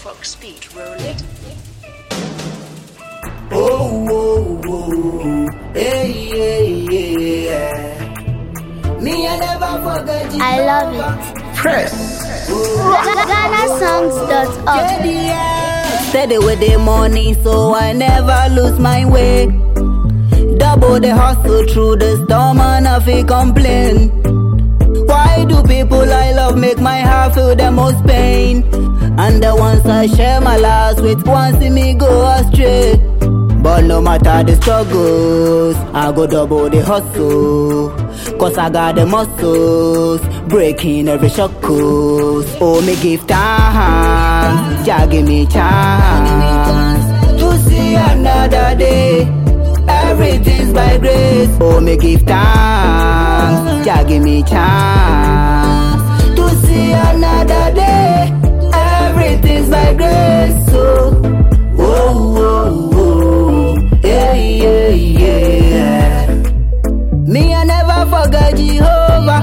Fox beat, roll it. Yeah. Me, I never forget you. I love it. Press. GhanaSongs.org. Steady with the money, so I never lose my way. Double the hustle through the storm, and I feel complain. Why do people I love make my heart feel the most pain? And the ones I share my life with want see me go astray. But no matter the struggles, I go double the hustle. Cause I got the muscles, breaking every shackles. Oh, me give thanks, Jah give me chance to see another day. Everything's by grace. Oh, me give thanks, Jah give me chance to see another day. Everything's by grace. Yeah. Me, I never forget Jehovah.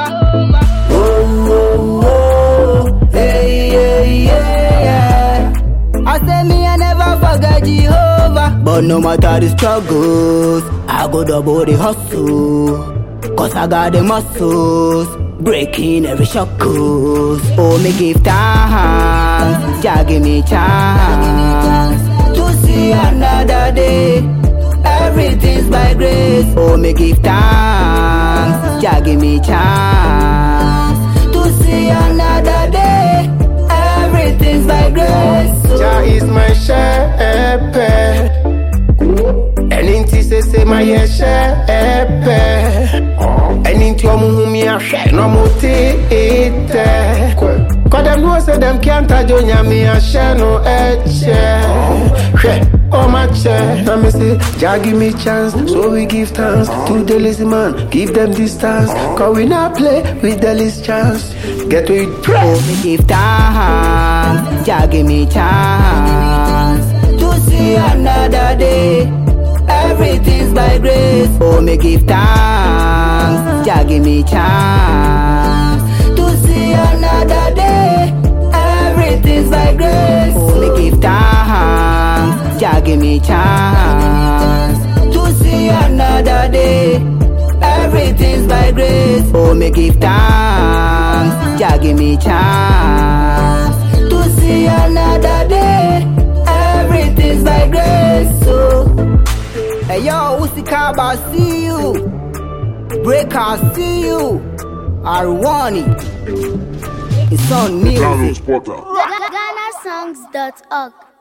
I say me, I never forget Jehovah. But no matter the struggles, I go double the hustle. Cause I got the muscles, breaking every shackles. Oh, me give thanks, Jah give me chance to see another day. Everything's by grace. Oh, me give thanks, Jah give me chance to see another day. Everything's by grace. Jah is my shepherd. Anything say my shepherd. Anything me a share no motivate. Cause them know say them can't touch me a share no share. Oh my chair, now me say, Jah give me chance, so we give thanks to the lazy man, give them distance. Cause we not play with the least chance. Get with press. Oh, me give thanks, Jah give me chance to see another day. Everything's by grace. Oh, me give thanks, Jah give me chance to see another day. Everything's by grace. Oh, me give thanks, Jah give me chance to see another day. Everything's by grace. Oh, me give thanks, Jah give me chance to see another day. Everything's by grace. Hey yo, Usikaba, see you. Breaker, see you. Arwani, it's on music. GhanaSongs.org.